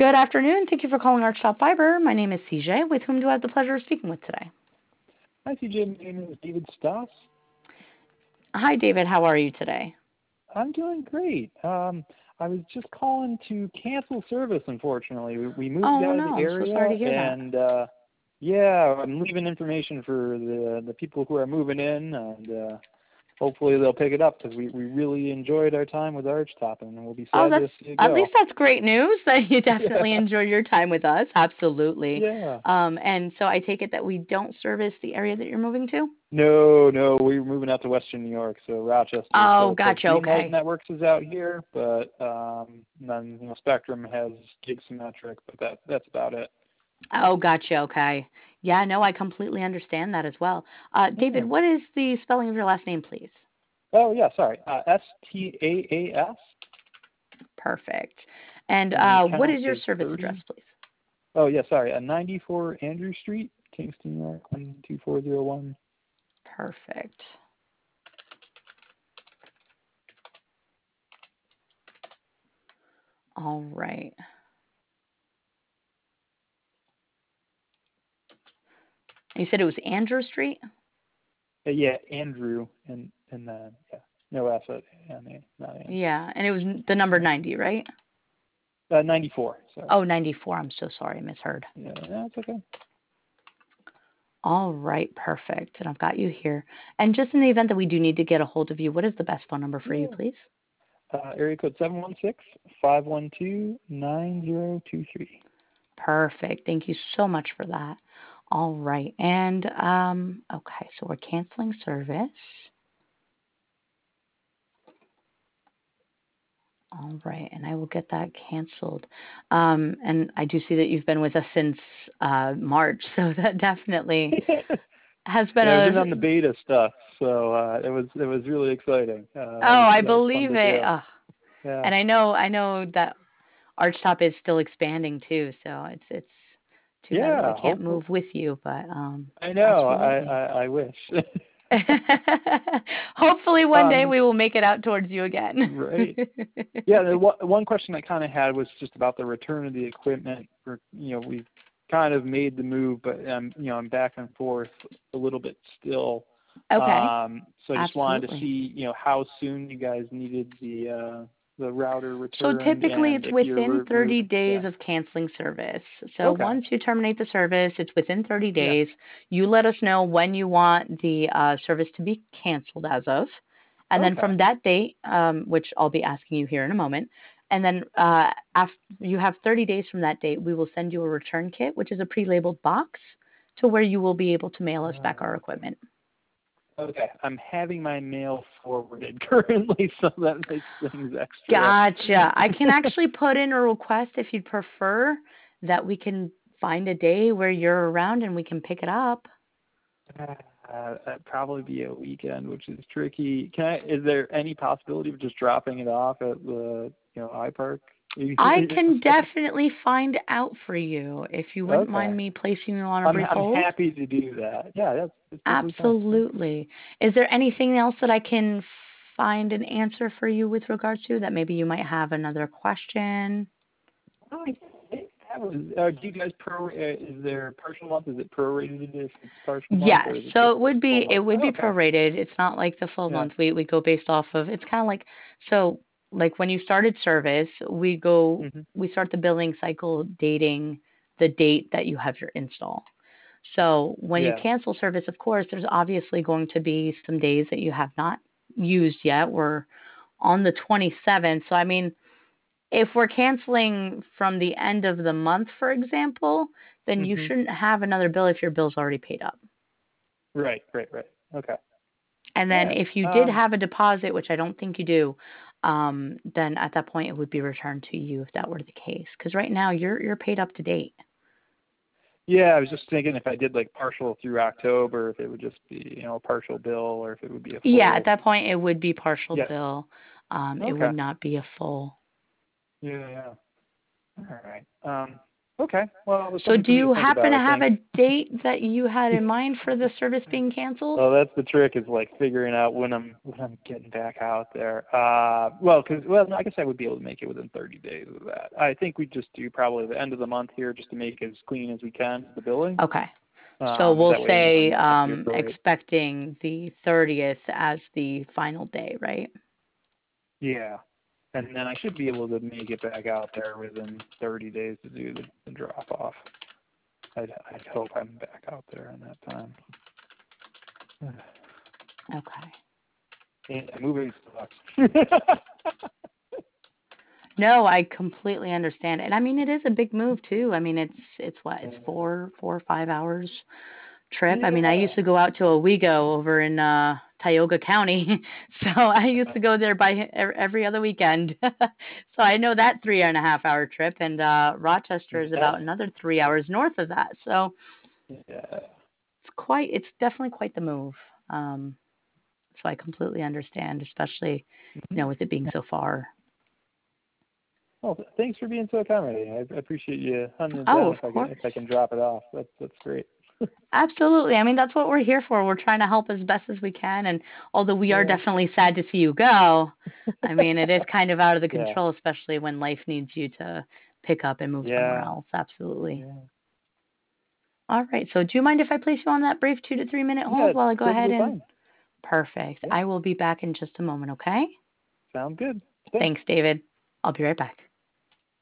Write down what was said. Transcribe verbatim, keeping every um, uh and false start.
Good afternoon. Thank you for calling Archstop Fiber. My name is C J. With whom do I have the pleasure of speaking with today? Hi, C J. My name is David Stoss. Hi, David. How are you today? I'm doing great. Um, I was just calling to cancel service, unfortunately. We, we moved Oh, out of no. the I'm so sorry area, to hear that. and uh, yeah, I'm leaving information for the the people who are moving in, and uh, hopefully they'll pick it up because we, we really enjoyed our time with Archtop, and we'll be Oh, sad that's to see it at least go. that's great news that you definitely Yeah, enjoyed your time with us. Absolutely. yeah. Um, and so I take it that we don't service the area that you're moving to? No, no, we're moving out to Western New York, so Rochester. Oh, So it's like gotcha. Greenlight Okay. Networks is out here, but um, then you know Spectrum has Gig Symmetric, but that that's about it. Oh, gotcha. Okay. Yeah, no, I completely understand that as well. Uh, David, Yeah. what is the spelling of your last name, please? Oh yeah, sorry. Uh, S T A A S, Perfect. And and the uh, what account is your is service address, thirty. please? Oh yeah, sorry. Uh, ninety-four Andrew Street, Kingston, New York, one two four zero one. Perfect. All right. You said it was Andrew Street? Uh, yeah, Andrew, and and then yeah, no S at N A, not Andrew. Yeah, and it was n- the number ninety, right? Uh, ninety-four. Sorry. Oh, ninety-four. I'm so sorry, I misheard. Yeah, that's okay. All right, perfect. And I've got you here. And just in the event that we do need to get a hold of you, what is the best phone number for you, Yeah. please? Uh, area code seven one six, five one two, nine zero two three. Perfect. Thank you so much for that. All right. And um okay, so we're canceling service. All right, and I will get that canceled. Um, and I do see that you've been with us since uh, March, so that definitely has been Yeah, I've a. been on the beta stuff, so uh, it was it was really exciting. Uh, Oh, that was I that was fun believe to it. do. Ugh. Yeah. And I know, I know that Archtop is still expanding too, so it's it's too bad that we Yeah. can't Hopefully. move with you, but um, I know. I absolutely. I, I wish. Hopefully, one day um. we will make it out towards you again. Right. Yeah. The one one question I kind of had was just about the return of the equipment. For, you know, we've kind of made the move, but um, you know, I'm back and forth a little bit still. Okay, Um, so I just wanted to absolutely. see, you know, how soon you guys needed the uh, the router So returned, typically and it's if you're within re- thirty moving. days Yeah. of canceling service. So Okay. once you terminate the service, it's within thirty Yeah. days. You let us know when you want the uh, service to be canceled as of. And then Okay. from that date, um, which I'll be asking you here in a moment, and then uh, after you have thirty days from that date, we will send you a return kit, which is a pre-labeled box, to where you will be able to mail us back our Uh, okay. equipment. Okay. I'm having my mail forwarded currently, so that makes things extra. Gotcha. I can actually put in a request if you'd prefer that we can find a day where you're around and we can pick it up. Uh, that'd probably be a weekend, which is tricky. Can I? Is there any possibility of just dropping it off at the you know iPark? I can definitely find out for you if you wouldn't Okay. mind me placing you on a I'm brief I'm hold. happy to do that. Yeah, that's, that's perfectly fine. Yeah. Absolutely. Is there anything else that I can find an answer for you with regards to that maybe you might have another question? Oh, I think that was. Uh, do you guys pro? Uh, is there partial month? Is it prorated if it's partial month, Yes. or is it So just it the would full be it month? would be Okay. prorated. It's not like the full Yeah. month. We we go based off of it's kind of like so like when you started service, we go Mhm. we start the billing cycle dating the date that you have your install. So when you Yeah. cancel service, of course, there's obviously going to be some days that you have not used yet. We're on the twenty-seventh. So I mean, if we're canceling from the end of the month, for example, then you Mhm. shouldn't have another bill if your bill's already paid up. Right. Right. Right. Okay. And All then right. if you did Um. have a deposit, which I don't think you do, um, then at that point it would be returned to you if that were the case. Because right now you're you're paid up to date. Yeah, I was just thinking if I did like partial through October, if it would just be you know a partial bill, or if it would be a Yeah, at full. that point it would be partial Yeah. bill. Um, it would Okay. not be a full. Yeah. Yeah. All right. Um. Okay. Well, it was So something do for me to you think happen about, to I have think. a date that you had in mind for the service being canceled? Well, that's the trick, is like figuring out when I'm when I'm getting back out there. Uh, well, because well, no, I guess I would be able to make it within thirty days of that. I think we just do probably the end of the month here, just to make it as clean as we can, the billing. Okay. So Um, we'll that way, you know, say you don't have to um, accrue it. expecting the thirtieth as the final day, right? Yeah. And then I should be able to make it back out there within thirty days to do the, the drop off. I'd, I'd hope I'm back out there in that time. Okay. And moving sucks. No, I completely understand. And I mean, it is a big move too. I mean, it's it's what? It's four, four or five hours trip. I mean, I Yeah. used to go out to Owego over in uh Tioga County. So I used to go there by e- every other weekend. So I know that three and a half hour trip, and uh Rochester is Yeah. about another three hours north of that. So Yeah. it's quite it's definitely quite the move. Um so I completely understand, especially, you know, with it being so far. Well, th- thanks for being so accommodating. I, I appreciate you hunting it Oh, down of if I can course. if I can drop it off. That's that's great. Absolutely. I mean, that's what we're here for. We're trying to help as best as we can. And although we are Yeah. definitely sad to see you go, I mean, it is kind of out of the Yeah. control, especially when life needs you to pick up and move somewhere Yeah. else. Absolutely. Yeah. All right. So, do you mind if I place you on that brief two to three minute Yeah. hold It's while I go ahead perfectly and? fine. Perfect. Yeah. I will be back in just a moment, okay? Sounds good. Thanks. Thanks, David. I'll be right back.